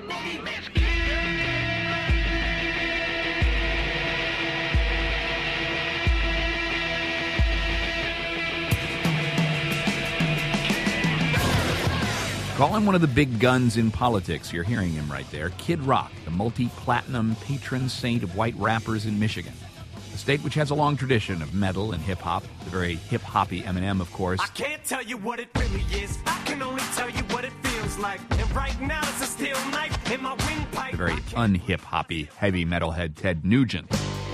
Call him one of the big guns in politics. You're hearing him right there. Kid Rock, the multi-platinum patron saint of white rappers in Michigan, a state which has a long tradition of metal and hip-hop. The very hip-hoppy Eminem, of course. I can't tell you what it really is. I can only tell you what it feels like. And right now it's a steel knife in my windpipe. The very un-hip-hoppy heavy metalhead Ted Nugent.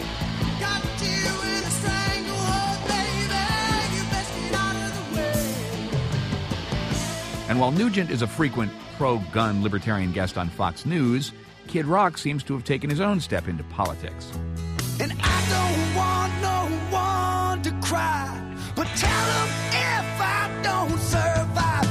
And while Nugent is a frequent pro-gun libertarian guest on Fox News, Kid Rock seems to have taken his own step into politics. And I don't want no one to cry, but tell them if I don't survive,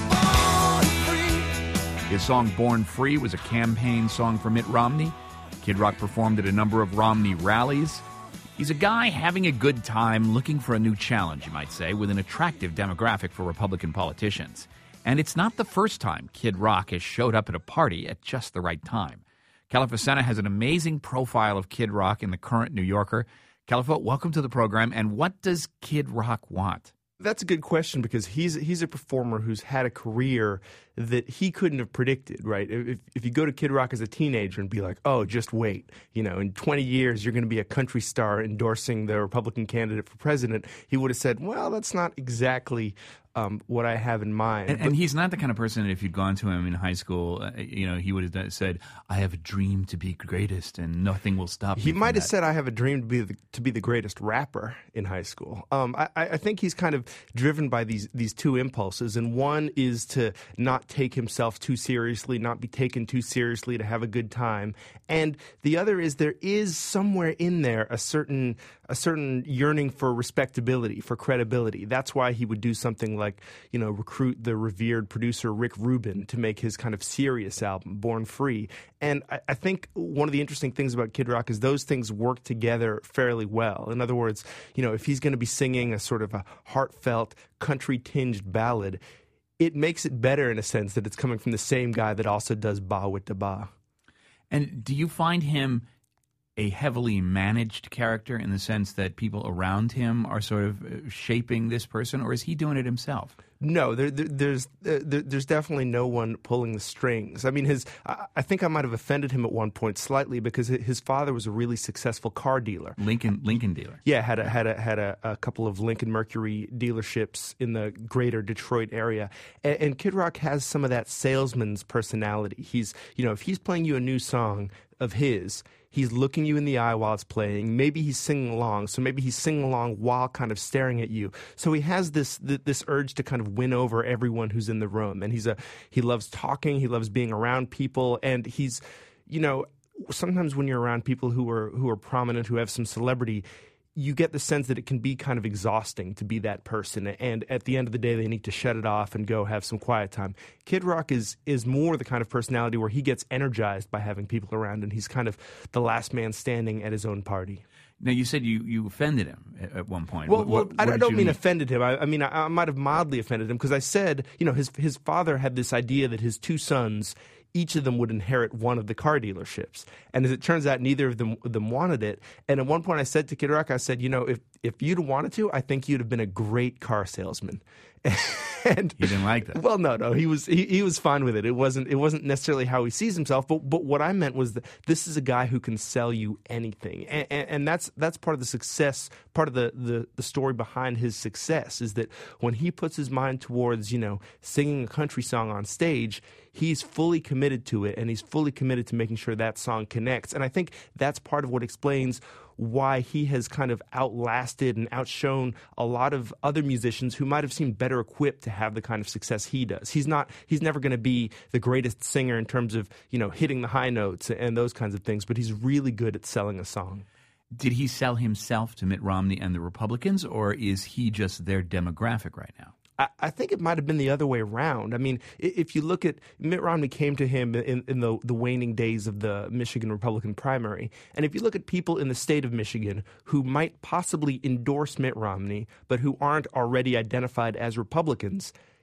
I was born free. His song Born Free was a campaign song for Mitt Romney. Kid Rock performed at a number of Romney rallies. He's a guy having a good time, looking for a new challenge, you might say, with an attractive demographic for Republican politicians. And it's not the first time Kid Rock has showed up at a party at just the right time. Califacena has an amazing profile of Kid Rock in the current New Yorker. Califa, welcome to the program. And what does Kid Rock want? That's a good question because he's a performer who's had a career that he couldn't have predicted, right? If you go to Kid Rock as a teenager and be like, oh, just wait, in 20 years you're going to be a country star endorsing the Republican candidate for president, he would have said, well, that's not exactly what I have in mind. And he's not the kind of person that if you'd gone to him in high school, he would have said, I have a dream to be greatest and nothing will stop me. He might have said, I have a dream to be the greatest rapper in high school. I think he's kind of driven by these two impulses, and one is to not take himself too seriously, not be taken too seriously, to have a good time. And the other is there is somewhere in there a certain yearning for respectability, for credibility. That's why he would do something like, recruit the revered producer Rick Rubin to make his kind of serious album, Born Free. And I think one of the interesting things about Kid Rock is those things work together fairly well. In other words, if he's going to be singing a sort of a heartfelt, country-tinged ballad, it makes it better in a sense that it's coming from the same guy that also does Ba with da Ba. And do you find him a heavily managed character in the sense that people around him are sort of shaping this person, or is he doing it himself? No, there's definitely no one pulling the strings. I mean, I think I might have offended him at one point slightly because his father was a really successful car dealer, Lincoln dealer. Yeah, had a couple of Lincoln Mercury dealerships in the greater Detroit area, and Kid Rock has some of that salesman's personality. He's if he's playing you a new song of his, he's looking you in the eye while it's playing. Maybe he's singing along. So maybe he's singing along while kind of staring at you. So he has this urge to kind of win over everyone who's in the room. And he loves talking. He loves being around people. And he's, sometimes when you're around people who are prominent, who have some celebrity, you get the sense that it can be kind of exhausting to be that person. And at the end of the day, they need to shut it off and go have some quiet time. Kid Rock is more the kind of personality where he gets energized by having people around, and he's kind of the last man standing at his own party. Now, you said you offended him at one point. Well, I don't mean offended him. I mean, I might have mildly offended him because I said, his father had this idea that his two sons, each of them would inherit one of the car dealerships. And as it turns out, neither of them wanted it. And at one point I said to Kid Rock, I said, if you'd wanted to, I think you'd have been a great car salesman. And he didn't like that. Well, no, he was fine with it. It wasn't necessarily how he sees himself. But what I meant was that this is a guy who can sell you anything, and that's part of the success. Part of the story behind his success is that when he puts his mind towards singing a country song on stage, he's fully committed to it, and he's fully committed to making sure that song connects. And I think that's part of what explains why he has kind of outlasted and outshone a lot of other musicians who might have seemed better equipped to have the kind of success he does. He's never going to be the greatest singer in terms of, hitting the high notes and those kinds of things, but he's really good at selling a song. Did he sell himself to Mitt Romney and the Republicans, or is he just their demographic right now? I think it might have been the other way around. I mean, if you look at Mitt Romney came to him in the waning days of the Michigan Republican primary. And if you look at people in the state of Michigan who might possibly endorse Mitt Romney, but who aren't already identified as Republicans,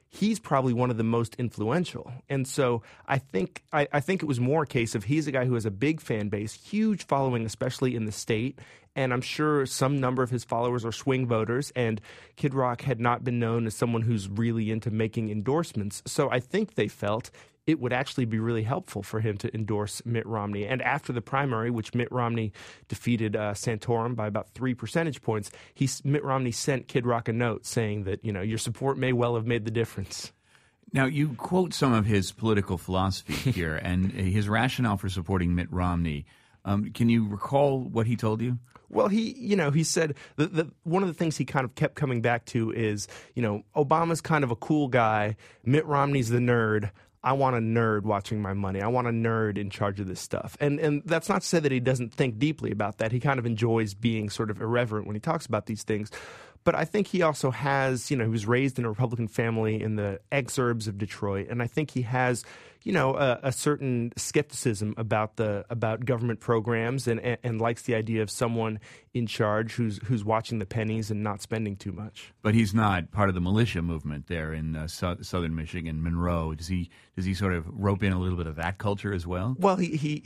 he's probably one of the most influential. And so I think it was more a case of he's a guy who has a big fan base, huge following, especially in the state. And I'm sure some number of his followers are swing voters, and Kid Rock had not been known as someone who's really into making endorsements. So I think they felt it would actually be really helpful for him to endorse Mitt Romney. And after the primary, which Mitt Romney defeated Santorum by about 3 percentage points, Mitt Romney sent Kid Rock a note saying that, your support may well have made the difference. Now, you quote some of his political philosophy here and his rationale for supporting Mitt Romney. Can you recall what he told you? Well, he said that one of the things he kind of kept coming back to is, Obama's kind of a cool guy. Mitt Romney's the nerd. I want a nerd watching my money. I want a nerd in charge of this stuff. And that's not to say that he doesn't think deeply about that. He kind of enjoys being sort of irreverent when he talks about these things. But I think he also has, he was raised in a Republican family in the exurbs of Detroit, and I think he has, a certain skepticism about government programs and likes the idea of someone in charge who's watching the pennies and not spending too much. But he's not part of the militia movement there in southern Michigan, Monroe. Does he sort of rope in a little bit of that culture as well? Well,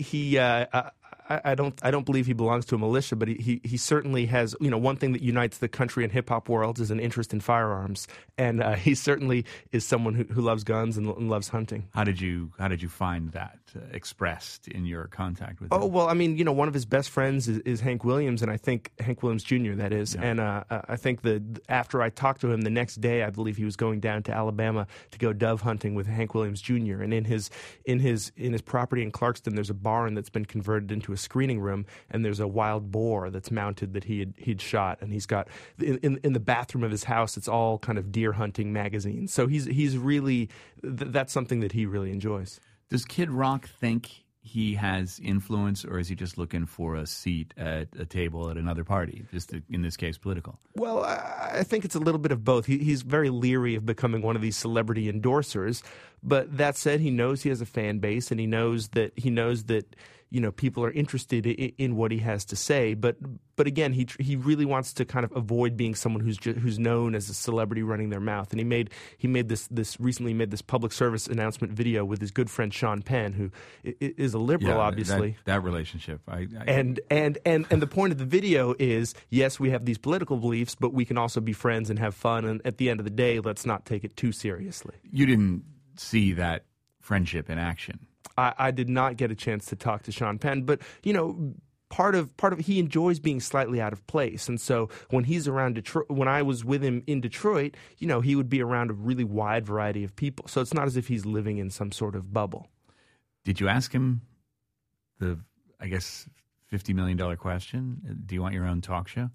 I don't believe he belongs to a militia, but he certainly has, one thing that unites the country and hip hop worlds is an interest in firearms, and he certainly is someone who loves guns and loves hunting. How did you find that expressed in your contact with him? Oh, well, one of his best friends is Hank Williams, and I think Hank Williams Jr. that is, yeah. And I think that after I talked to him the next day, I believe he was going down to Alabama to go dove hunting with Hank Williams Jr. And in his property in Clarkston, there's a barn that's been converted into a screening room, and there's a wild boar that's mounted that he'd shot, and he's got in the bathroom of his house, it's all kind of deer hunting magazines. So he's really that's something that he really enjoys. Does Kid Rock think he has influence, or is he just looking for a seat at a table at another party, just in this case political? Well, I think it's a little bit of both. He's very leery of becoming one of these celebrity endorsers, but that said, he knows he has a fan base, and he knows that people are interested in what he has to say. But again, he really wants to kind of avoid being someone who's known as a celebrity running their mouth. And he recently made this public service announcement video with his good friend Sean Penn, who is a liberal, obviously. That relationship, and the point of the video is, yes, we have these political beliefs, but we can also be friends and have fun. And at the end of the day, let's not take it too seriously. You didn't see that friendship in action. I did not get a chance to talk to Sean Penn, but part of he enjoys being slightly out of place, and so when he's around Detroit, when I was with him in Detroit, he would be around a really wide variety of people. So it's not as if he's living in some sort of bubble. Did you ask him the, I guess, $50 million question? Do you want your own talk show?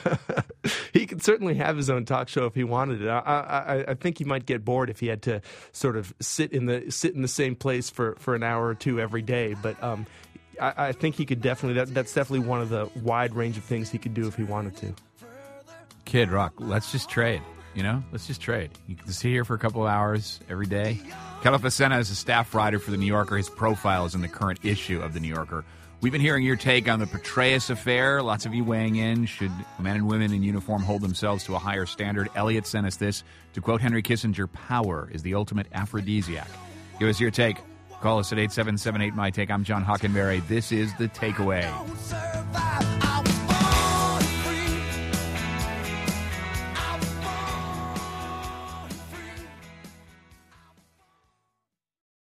He could certainly have his own talk show if he wanted it. I think he might get bored if he had to sort of sit in the same place for an hour or two every day. But I think he could definitely. That's definitely one of the wide range of things he could do if he wanted to. Kid Rock, let's just trade. Let's just trade. You can sit here for a couple of hours every day. Carlo Facena is a staff writer for The New Yorker. His profile is in the current issue of The New Yorker. We've been hearing your take on the Petraeus affair. Lots of you weighing in. Should men and women in uniform hold themselves to a higher standard? Elliot sent us this. To quote Henry Kissinger, power is the ultimate aphrodisiac. Give us your take. Call us at 877-8MY-TAKE. I'm John Hockenberry. This is The Takeaway.